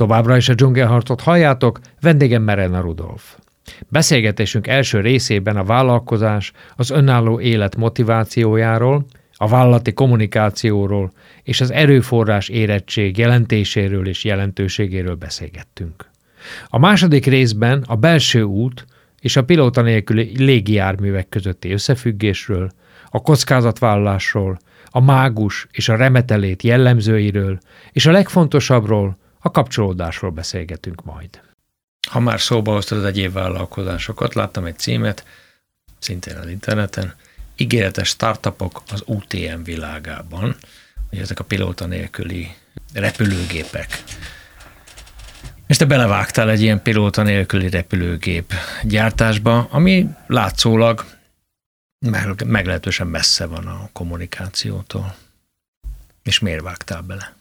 Továbbra is a dzsungelharcot halljátok, vendégem Merena Rudolf. Beszélgetésünk első részében a vállalkozás, az önálló élet motivációjáról, a vállalati kommunikációról és az erőforrás érettség jelentéséről és jelentőségéről beszélgettünk. A második részben a belső út és a pilóta nélküli légijárművek közötti összefüggésről, a kockázatvállalásról, a mágus és a remetelét jellemzőiről, és a legfontosabbról, a kapcsolódásról beszélgetünk majd. Ha már szóba hoztad az egyéb vállalkozásokat, láttam egy címet, szintén az interneten, ígéretes startupok az UTM világában, hogy ezek a pilóta nélküli repülőgépek. És te belevágtál egy ilyen pilóta nélküli repülőgép gyártásba, ami látszólag meglehetősen messze van a kommunikációtól. És miért vágtál bele?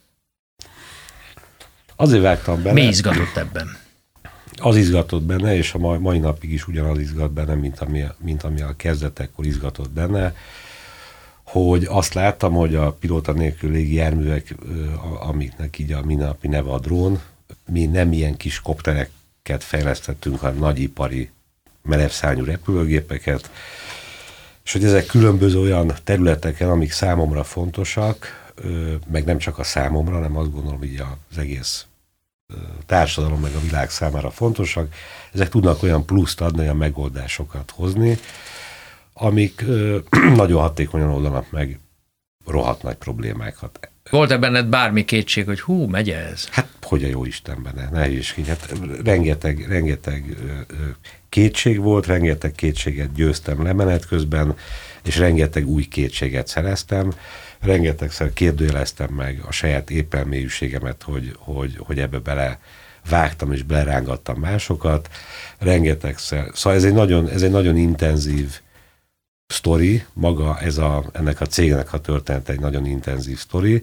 Azért vágtam bele. Mi izgatott ebben? Az izgatott benne, és a mai napig is ugyanaz izgat benne, mint ami a kezdetekkor izgatott benne, hogy azt láttam, hogy a pilóta nélkül légijárművek, amiknek így a mindennapi neve a drón, mi nem ilyen kis koptereket fejlesztettünk, hanem nagyipari merevszárnyú repülőgépeket, és hogy ezek különböző olyan területeken, amik számomra fontosak, meg nem csak a számomra, hanem azt gondolom, hogy az egész társadalom meg a világ számára fontosak, ezek tudnak olyan pluszt adni, olyan megoldásokat hozni, amik nagyon hatékonyan oldanak meg rohadt nagy problémákat. Volt-e benned bármi kétség, hogy megy ez? Hát, hogy a jó Isten benne, nehéz ki. Hát rengeteg kétség volt, rengeteg kétséget győztem le menet közben, és rengeteg új kétséget szereztem. Rengetegszer kérdőjeleztem meg a saját épelmélyűségemet, hogy ebbe bele vágtam és belerángattam másokat. Rengetegszer. Szóval ez egy nagyon intenzív sztori, maga ennek a cégnek a történet egy nagyon intenzív sztori.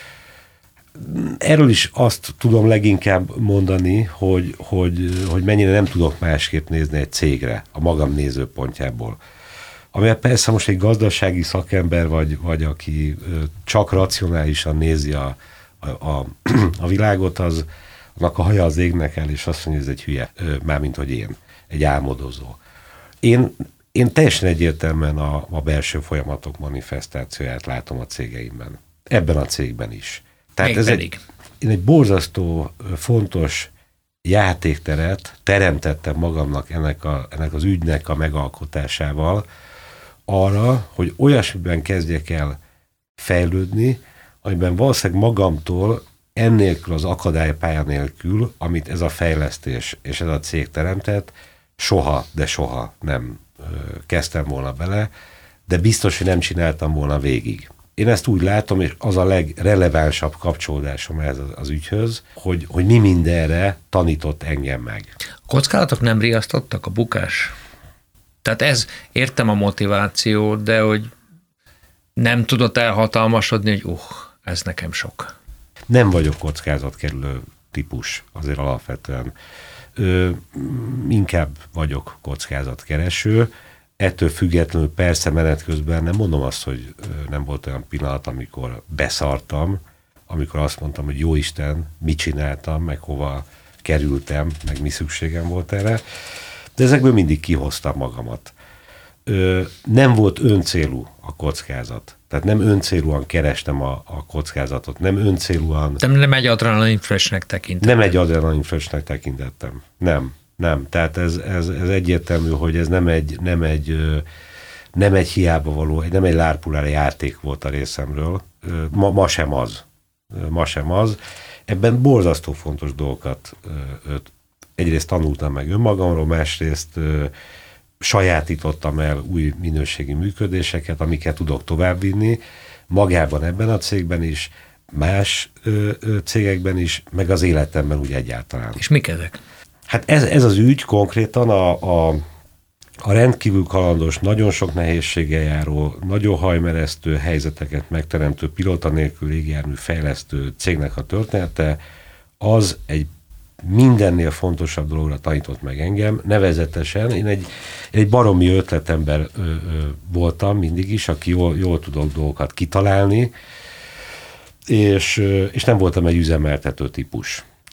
Erről is azt tudom leginkább mondani, hogy mennyire nem tudok másképp nézni egy cégre, a magam nézőpontjából. Ami persze most egy gazdasági szakember, vagy aki csak racionálisan nézi a világot, annak a haja az égnek el, és azt mondja, hogy ez egy hülye, mármint hogy én, egy álmodozó. Én teljesen egyértelműen a belső folyamatok manifestációját látom a cégeimben. Ebben a cégben is. Tehát én egy borzasztó fontos játékteret teremtettem magamnak ennek az ügynek a megalkotásával arra, hogy olyasmiben kezdjek el fejlődni, amiben valószínűleg magamtól ennélkül az akadálypálya nélkül, amit ez a fejlesztés és ez a cég teremtett, soha, de soha nem kezdtem volna bele, de biztos, hogy nem csináltam volna végig. Én ezt úgy látom, és az a legrelevánsabb kapcsolódásom ez az ügyhöz, hogy mi mindenre tanított engem meg. A kockázatok nem riasztottak, a bukás? Tehát értem a motiváció, de hogy nem tudott elhatalmasodni, hogy ez nekem sok. Nem vagyok kockázatkerülő típus, azért alapvetően. Inkább vagyok kockázatkereső. Ettől függetlenül persze menet közben nem mondom azt, hogy nem volt olyan pillanat, amikor beszartam, amikor azt mondtam, hogy jó Isten, mit csináltam, meg hova kerültem, meg mi szükségem volt erre. De ezekből mindig kihoztam magamat. Nem volt öncélú a kockázat. Tehát nem öncélúan kerestem a kockázatot, nem öncélúan... Nem egy adrenalin frösnek tekintettem. Nem egy adrenalin frösnek tekintettem. Nem. Tehát ez egyértelmű, hogy ez nem egy hiába való, nem egy lárpulára játék volt a részemről. Ma sem az. Ebben borzasztó fontos dolgokat egyrészt tanultam meg önmagamról, másrészt sajátítottam el új minőségi működéseket, amiket tudok továbbvinni, magában ebben a cégben is, más cégekben is, meg az életemben úgy egyáltalán. És mik ezek? Hát ez az ügy konkrétan a rendkívül kalandos, nagyon sok nehézséggel járó, nagyon hajmeresztő helyzeteket megteremtő pilóta nélkül légijármű fejlesztő cégnek a története, az egy mindennél fontosabb dologra tanított meg engem, nevezetesen én egy baromi ötletember voltam mindig is, aki jól tudok dolgokat kitalálni, és nem voltam egy üzemeltető típus.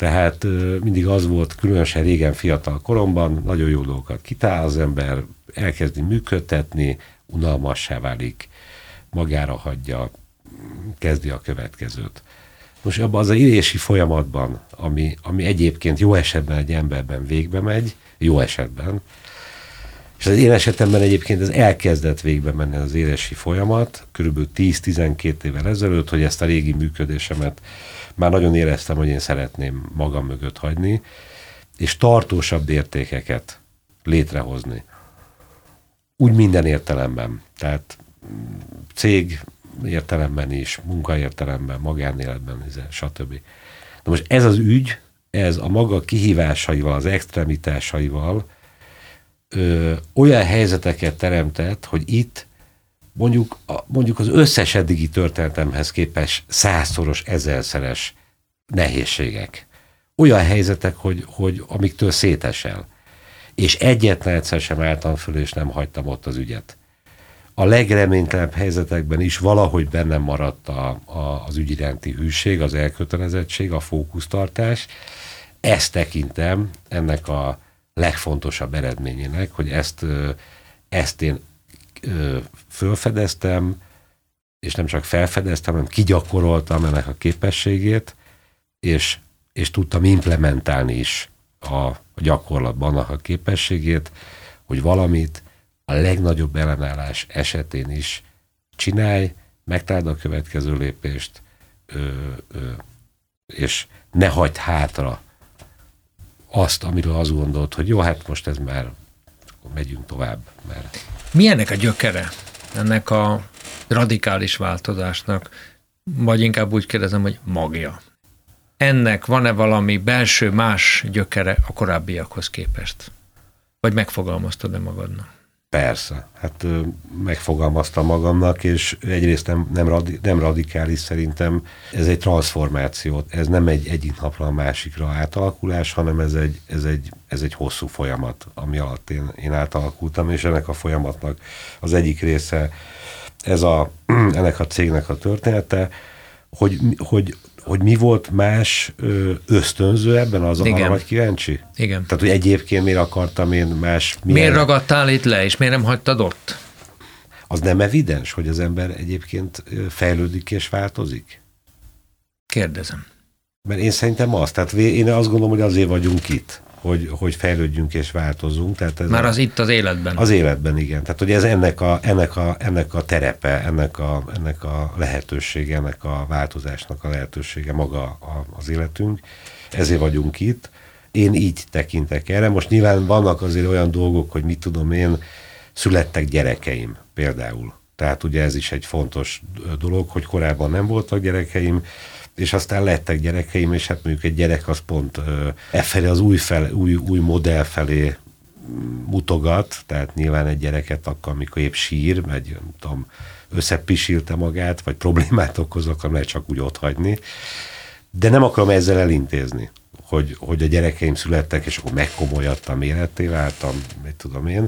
Tehát mindig az volt, különösen régen fiatal koromban, nagyon jó dolgokat kitál az ember, elkezdi működtetni, unalmassá válik, magára hagyja, kezdi a következőt. Most abban az írési folyamatban, ami egyébként jó esetben egy emberben végbe megy, jó esetben, és az én esetemben egyébként ez elkezdett végbe menni az írési folyamat, körülbelül 10-12 évvel ezelőtt, hogy ezt a régi működésemet már nagyon éreztem, hogy én szeretném magam mögött hagyni, és tartósabb értékeket létrehozni. Úgy minden értelemben. Tehát cég értelemben is, munkaértelemben, magánéletben, stb. Na most ez az ügy, ez a maga kihívásaival, az extremitásaival olyan helyzeteket teremtett, hogy itt mondjuk az összes eddigi történetemhez képest 100-szoros, 1000-szeres nehézségek. Olyan helyzetek, hogy amiktől szétesel. És egyetlen egyszer sem álltam föl, és nem hagytam ott az ügyet. A legreménytelenebb helyzetekben is valahogy bennem maradt az ügy iránti hűség, az elkötelezettség, a fókusztartás. Ezt tekintem ennek a legfontosabb eredményének, hogy ezt én fölfedeztem, és nem csak felfedeztem, hanem kigyakoroltam ennek a képességét, és tudtam implementálni is a gyakorlatban annak a képességét, hogy valamit a legnagyobb ellenállás esetén is csinálj, megtaláld a következő lépést, és ne hagyd hátra azt, amiről azt gondolt, hogy jó, hát most ez már, akkor megyünk tovább. Mert... Mi ennek a gyökere? Ennek a radikális változásnak, vagy inkább úgy kérdezem, hogy magja. Ennek van-e valami belső más gyökere a korábbiakhoz képest? Vagy megfogalmaztad-e magadnak? Persze, hát megfogalmaztam magamnak, és egyrészt nem radikális szerintem, ez egy transformáció, ez nem egy egyik napra a másikra átalakulás, hanem ez egy hosszú folyamat, ami alatt én átalakultam, és ennek a folyamatnak az egyik része ennek a cégnek a története, hogy mi volt más ösztönző ebben, arra vagy kíváncsi? Igen. Tehát, hogy egyébként miért akartam én más... Miért ragadtál itt le, és miért nem hagytad ott? Az nem evidens, hogy az ember egyébként fejlődik és változik? Kérdezem. Mert én szerintem az. Tehát én azt gondolom, hogy azért vagyunk itt, hogy fejlődjünk és változunk. Tehát ez már az itt az életben. Az életben, igen. Tehát, hogy ez ennek a terepe, ennek a lehetősége, ennek a változásnak a lehetősége maga az életünk. Ezért vagyunk itt. Én így tekintek erre. Most nyilván vannak azért olyan dolgok, hogy mit tudom én, születtek gyerekeim például. Tehát ugye ez is egy fontos dolog, hogy korábban nem voltak gyerekeim, és aztán lettek gyerekeim, és hát mondjuk egy gyerek az pont felé az új modell felé mutogat, tehát nyilván egy gyereket akkor, amikor épp sír, vagy nem tudom, összepisilte magát, vagy problémát okoz, akkor lehet csak úgy otthagyni. De nem akarom ezzel elintézni, hogy a gyerekeim születtek, és akkor megkomolyadtam, életté váltam, mit tudom én.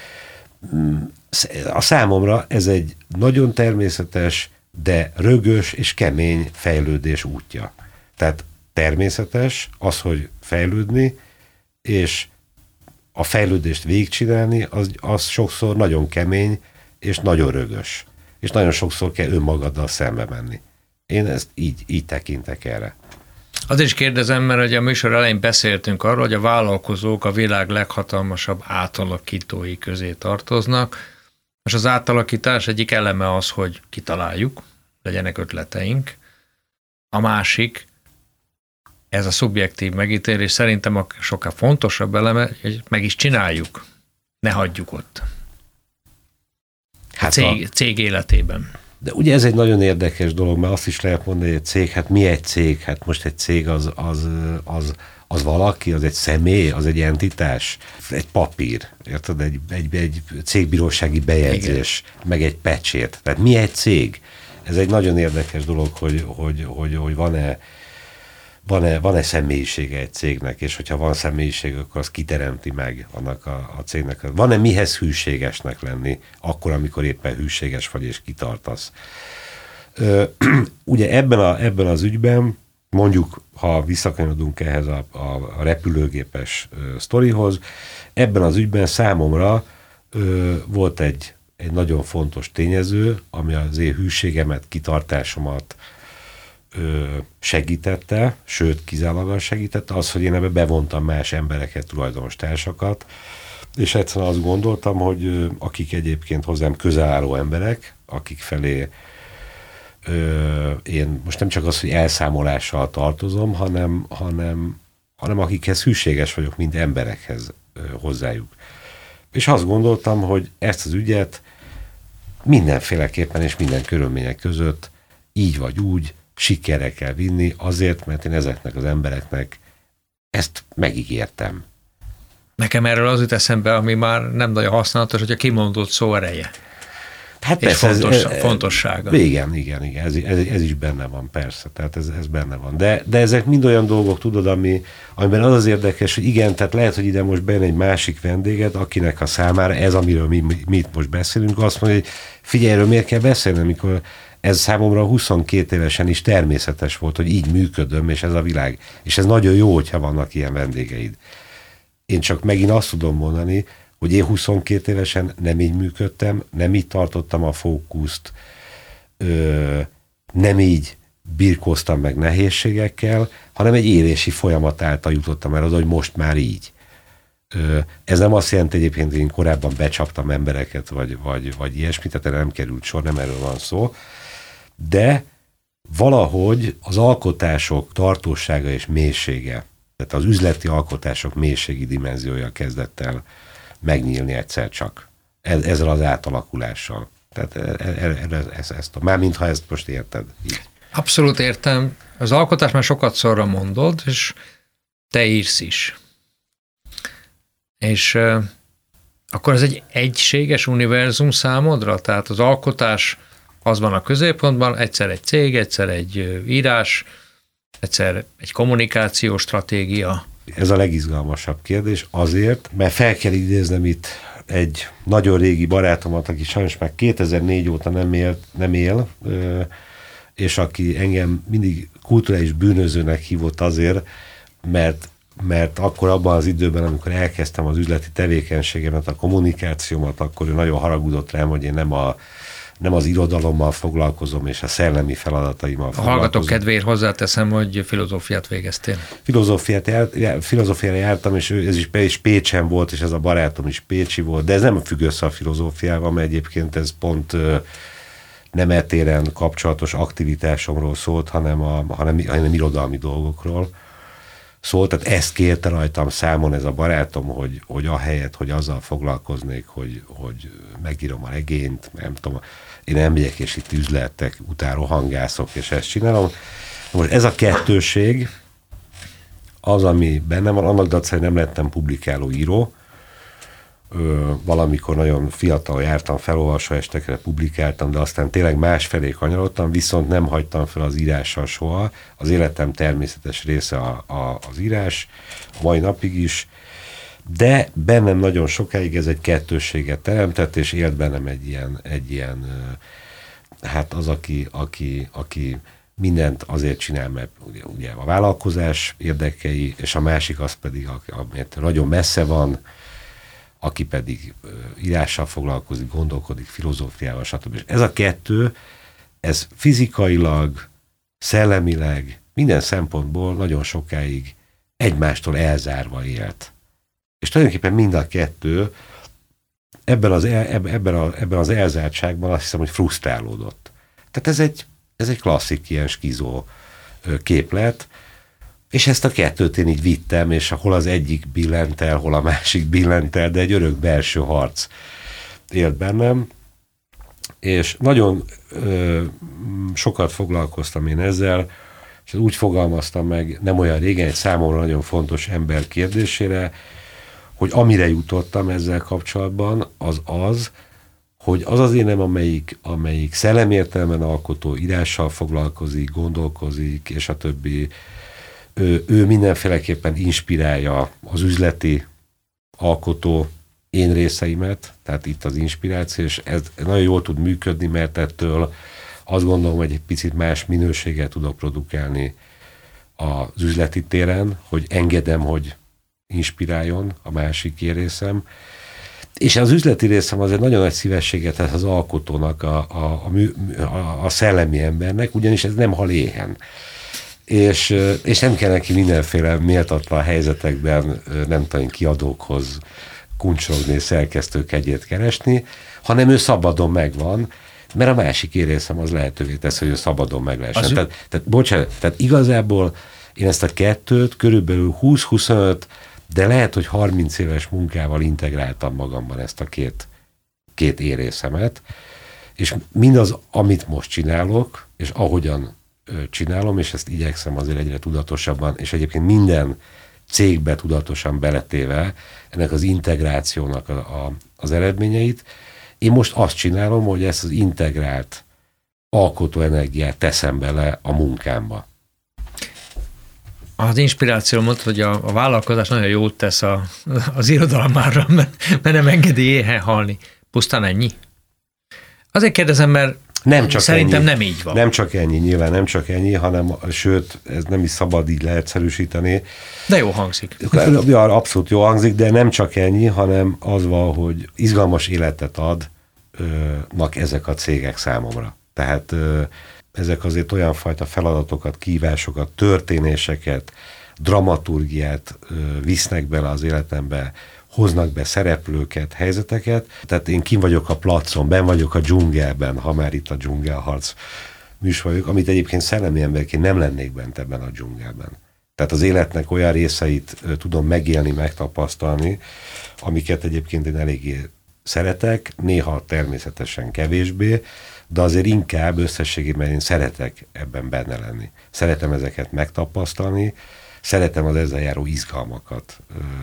A számomra ez egy nagyon természetes, de rögös és kemény fejlődés útja. Tehát természetes az, hogy fejlődni, és a fejlődést végigcsinálni, az sokszor nagyon kemény, és nagyon rögös. És nagyon sokszor kell önmagaddal szembe menni. Én ezt így tekintek erre. Azért is kérdezem, mert ugye a műsor elején beszéltünk arról, hogy a vállalkozók a világ leghatalmasabb átalakítói közé tartoznak. Most az átalakítás egyik eleme az, hogy kitaláljuk, legyenek ötleteink. A másik, ez a szubjektív megítélés, szerintem a sokkal fontosabb eleme, hogy meg is csináljuk, ne hagyjuk ott. Hát cég életében. De ugye ez egy nagyon érdekes dolog, mert azt is lehet mondani, hogy egy cég, hát mi egy cég? Hát most egy cég az valaki, az egy személy, az egy entitás, egy papír, érted? Egy cégbírósági bejegyzés, igen, meg egy pecsét. Tehát mi egy cég? Ez egy nagyon érdekes dolog, hogy van-e személyisége egy cégnek, és hogyha van személyiség, akkor az kiteremti meg annak a cégnek. Van-e mihez hűségesnek lenni, akkor, amikor éppen hűséges vagy, és kitartasz. Ugye ebben az ügyben mondjuk, ha visszakanyarodunk ehhez a repülőgépes sztorihoz, ebben az ügyben számomra volt egy nagyon fontos tényező, ami az én hűségemet, kitartásomat segítette, sőt, kizárólag segítette, az, hogy én ebbe bevontam más embereket, tulajdonos társakat, és egyszerűen azt gondoltam, hogy akik egyébként hozzám közel álló emberek, akik felé én most nem csak az, hogy elszámolással tartozom, hanem akikhez hűséges vagyok, mint emberekhez hozzájuk. És azt gondoltam, hogy ezt az ügyet mindenféleképpen és minden körülmények között így vagy úgy sikerre kell vinni, azért, mert én ezeknek az embereknek ezt megígértem. Nekem erről az jut eszembe, ami már nem nagyon használatos, hogy a kimondott szó ereje. Hát és persze, fontossága. Igen, ez is benne van, persze, tehát ez benne van. De ezek mind olyan dolgok, tudod, amiben az érdekes, hogy igen, tehát lehet, hogy ide most bejön egy másik vendéget, akinek a számára ez, amiről mi itt most beszélünk, azt mondja, hogy figyelj, erről miért kell beszélni, amikor ez számomra 22 évesen is természetes volt, hogy így működöm, és ez a világ. És ez nagyon jó, hogyha vannak ilyen vendégeid. Én csak megint azt tudom mondani, hogy én 22 évesen nem így működtem, nem így tartottam a fókuszt, nem így birkóztam meg nehézségekkel, hanem egy érési folyamat által jutottam el oda, hogy most már így. Ez nem azt jelenti egyébként, hogy én korábban becsaptam embereket, vagy ilyesmit, tehát erre nem került sor, nem erről van szó, de valahogy az alkotások tartósága és mélysége, tehát az üzleti alkotások mélységi dimenziója kezdett el megnyílni egyszer csak. Ezzel az átalakulással. Tehát mármint ha ezt most érted. Így. Abszolút értem. Az alkotás már sokat szorra mondod, és te írsz is. És akkor ez egy egységes univerzum számodra? Tehát az alkotás az van a középpontban, egyszer egy cég, egyszer egy írás, egyszer egy kommunikációs stratégia. Ez a legizgalmasabb kérdés azért, mert fel kell idéznem itt egy nagyon régi barátomat, aki sajnos már 2004 óta nem él, és aki engem mindig kulturális bűnözőnek hívott azért, mert akkor abban az időben, amikor elkezdtem az üzleti tevékenységemet, a kommunikációmat, akkor ő nagyon haragudott rám, hogy én nem az irodalommal foglalkozom, és a szellemi feladataimmal foglalkozom. A hallgatók kedvéért hozzáteszem, hogy filozófiát végeztél. Filozófiára jártam, és ez is Pécsen volt, és ez a barátom is pécsi volt, de ez nem függ össze a filozófiával, mert egyébként ez pont nem etéren kapcsolatos aktivitásomról szólt, hanem irodalmi dolgokról szólt. Tehát ezt kérte rajtam számon ez a barátom, hogy ahelyett, hogy azzal foglalkoznék, hogy megírom a regényt, nem tudom, én nem megyek, és itt üzletek után rohangászok, és ezt csinálom. Most ez a kettőség az, ami bennem van, annak dacára nem lettem publikáló író. Valamikor nagyon fiatal jártam, felolvasó estekre publikáltam, de aztán tényleg másfelé kanyarodtam, viszont nem hagytam fel az írással soha. Az életem természetes része az írás, a mai napig is, de bennem nagyon sokáig ez egy kettősséget teremtett, és élt bennem egy ilyen hát az, aki mindent azért csinál, mert ugye a vállalkozás érdekei, és a másik az pedig, amit nagyon messze van, aki pedig írással foglalkozik, gondolkodik, filozófiával, stb. És ez a kettő, ez fizikailag, szellemileg, minden szempontból nagyon sokáig egymástól elzárva élt. És tulajdonképpen mind a kettő ebben az elzártságban azt hiszem, hogy frusztrálódott. Tehát ez egy klasszik ilyen skizó képlet, és ezt a kettőt én így vittem, és hol az egyik billent el, hol a másik billent el, de egy örök belső harc élt bennem, és nagyon sokat foglalkoztam én ezzel, és úgy fogalmaztam meg nem olyan régen egy számomra nagyon fontos ember kérdésére, hogy amire jutottam ezzel kapcsolatban, az, hogy az az énem, amelyik szellemértelmen alkotó, írással foglalkozik, gondolkozik, és a többi, ő mindenféleképpen inspirálja az üzleti alkotó én részeimet, tehát itt az inspiráció, és ez nagyon jól tud működni, mert ettől azt gondolom, hogy egy picit más minőséggel tudok produkálni az üzleti téren, hogy engedem, hogy inspiráljon a másik részem. És az üzleti részem azért nagyon nagy szívességet tesz az alkotónak, a szellemi embernek, ugyanis ez nem hal éhen. És nem kell neki mindenféle méltatlan helyzetekben, nem tudom, kiadókhoz kuncsorogni, szerkesztők egyet keresni, hanem ő szabadon megvan, mert a másik érészem az lehetővé tesz, hogy ő szabadon meg lehessen. Tehát igazából én ezt a kettőt körülbelül 20-25, de lehet, hogy 30 éves munkával integráltam magamban ezt a két érészemet, és mindaz, amit most csinálok, és ahogyan csinálom, és ezt igyekszem azért egyre tudatosabban, és egyébként minden cégbe tudatosan beletéve ennek az integrációnak az eredményeit. Én most azt csinálom, hogy ezt az integrált alkotóenergiát teszem bele a munkámba. Az inspiráció mondta, hogy a vállalkozás nagyon jót tesz az irodalmára, mert nem engedi éhen halni. Pusztán ennyi? Azért kérdezem, mert nem csak szerintem ennyi. Nem így van. Nem csak ennyi, nyilván nem csak ennyi, hanem sőt, ez nem is szabad így leegyszerűsíteni. De jó hangzik. Ja, abszolút jó hangzik, de nem csak ennyi, hanem az van, hogy izgalmas életet adnak ezek a cégek számomra. Tehát ezek azért olyan fajta feladatokat, kihívásokat, történéseket, dramaturgiát visznek bele az életembe, hoznak be szereplőket, helyzeteket. Tehát én kim vagyok a placon, benn vagyok a dzsungelben, ha már itt a dzsungelharc műsor vagyok, amit egyébként szellemi emberként nem lennék bent ebben a dzsungelben. Tehát az életnek olyan részeit tudom megélni, megtapasztalni, amiket egyébként én eléggé szeretek, néha természetesen kevésbé, de azért inkább összességében én szeretek ebben benne lenni. Szeretem ezeket megtapasztalni, szeretem az ezzel járó izgalmakat.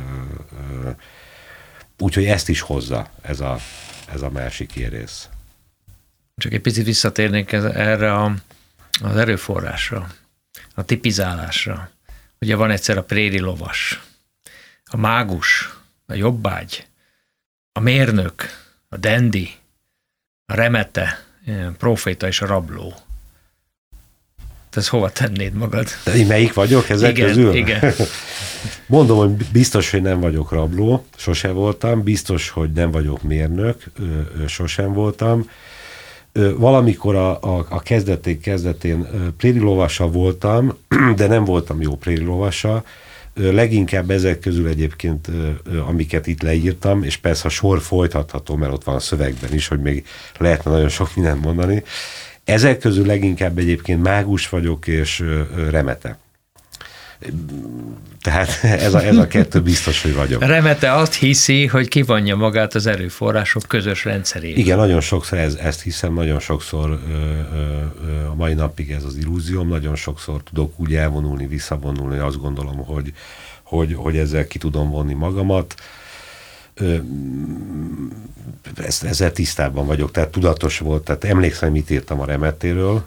Úgyhogy ezt is hozza ez a másik rész. Csak egy picit visszatérnénk erre az erőforrásra, a tipizálásra. Ugye van egyszer a préri lovas, a mágus, a jobbágy, a mérnök, a dendi, a remete, a proféta és a rabló. Te ezt hova tennéd magad? De én melyik vagyok ezek közül? Igen. Mondom, hogy biztos, hogy nem vagyok rabló, sose voltam, biztos, hogy nem vagyok mérnök, sosem voltam. Valamikor a kezdetén préri lovasa voltam, de nem voltam jó préri lovasa. Leginkább ezek közül egyébként, amiket itt leírtam, és persze a sor folytatható, mert ott van a szövegben is, hogy még lehetne nagyon sok mindent mondani. Ezek közül leginkább egyébként mágus vagyok, és remete. Tehát ez a kettő biztos, hogy vagyok. Remete azt hiszi, hogy kivonja magát az erőforrások közös rendszerében. Igen, nagyon sokszor ezt hiszem, nagyon sokszor a mai napig ez az illúzióm, nagyon sokszor tudok úgy elvonulni, visszavonulni, azt gondolom, hogy ezzel ki tudom vonni magamat. Ezzel tisztában vagyok, tehát tudatos volt, tehát emlékszem, mit írtam a remetéről,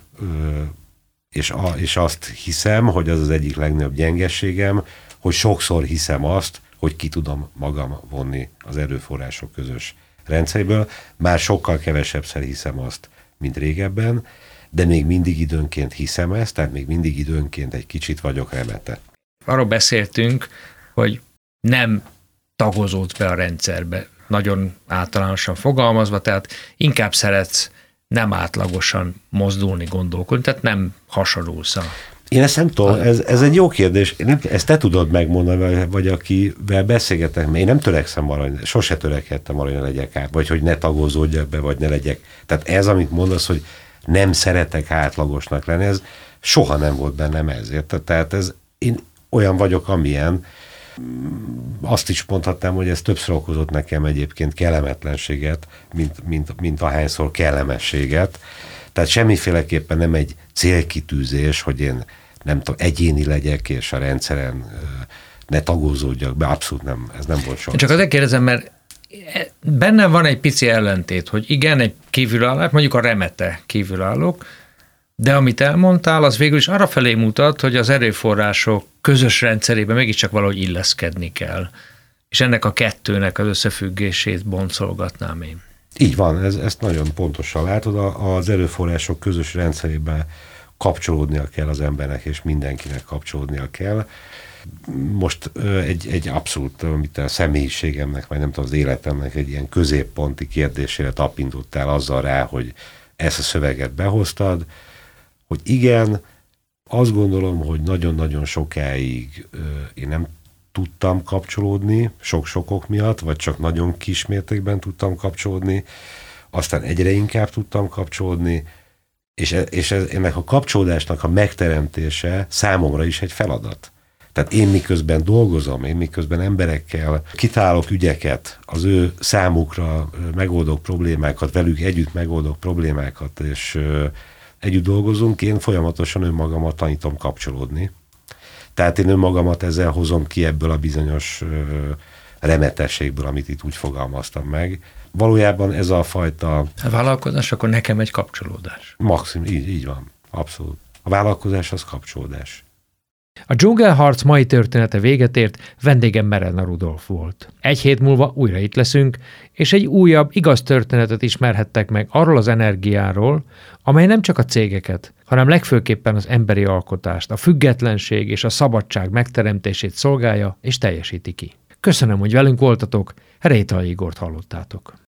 és azt hiszem, hogy az egyik legnagyobb gyengességem, hogy sokszor hiszem azt, hogy ki tudom magam vonni az erőforrások közös rendszeréből. Már sokkal kevesebbszer hiszem azt, mint régebben, de még mindig időnként hiszem ezt, tehát még mindig időnként egy kicsit vagyok remete. Arról beszéltünk, hogy nem tagozódsz be a rendszerbe, nagyon általánosan fogalmazva, tehát inkább szeretsz nem átlagosan mozdulni, gondolkodni, tehát nem hasonlulsz. Én ezt nem tudom, ez egy jó kérdés. Ezt te tudod megmondani, vagy akivel beszélgetek, mert én nem törekszem arra, sose törekedtem arra, hogy ne legyek át, vagy hogy ne tagozódjak be, vagy ne legyek. Tehát ez, amit mondasz, hogy nem szeretek átlagosnak lenni, ez soha nem volt bennem ezért. Tehát én olyan vagyok, amilyen. Azt is mondhatnám, hogy ez többször okozott nekem egyébként kellemetlenséget, mint ahányszor kellemességet. Tehát semmiféleképpen nem egy célkitűzés, hogy én nem tudom, egyéni legyek, és a rendszeren ne tagozódjak be. Abszolút nem, ez nem volt soha. Csak azért kérdezem, mert bennem van egy pici ellentét, hogy igen, egy kívülállók, mondjuk a remete kívülállók, de amit elmondtál, az végül is arra felé mutat, hogy az erőforrások közös rendszerében mégiscsak valahogy illeszkedni kell. És ennek a kettőnek az összefüggését boncolgatnám én. Így van, ezt nagyon pontosan látod, az erőforrások közös rendszerében kapcsolódnia kell az embernek, és mindenkinek kapcsolódnia kell. Most egy abszolút, amit a személyiségemnek, vagy nem tudom, az életemnek egy ilyen középponti kérdésére tapintottál azzal rá, hogy ezt a szöveget behoztad, hogy igen, azt gondolom, hogy nagyon-nagyon sokáig én nem tudtam kapcsolódni, sok-sok ok miatt, vagy csak nagyon kis mértékben tudtam kapcsolódni, aztán egyre inkább tudtam kapcsolódni, és ennek a kapcsolódásnak a megteremtése számomra is egy feladat. Tehát én miközben dolgozom, én miközben emberekkel kitálok ügyeket, az ő számukra megoldok problémákat, velük együtt megoldok problémákat, és együtt dolgozunk, én folyamatosan önmagamat tanítom kapcsolódni. Tehát én önmagamat ezzel hozom ki ebből a bizonyos remetességből, amit itt úgy fogalmaztam meg. Valójában ez a fajta... A vállalkozás akkor nekem egy kapcsolódás. Maximum, így van, abszolút. A vállalkozás az kapcsolódás. A dzsungelharc mai története véget ért, vendégem Merena Rudolf volt. Egy hét múlva újra itt leszünk, és egy újabb, igaz történetet ismerhettek meg arról az energiáról, amely nem csak a cégeket, hanem legfőképpen az emberi alkotást, a függetlenség és a szabadság megteremtését szolgálja és teljesíti ki. Köszönöm, hogy velünk voltatok, Rétai Igort hallottátok.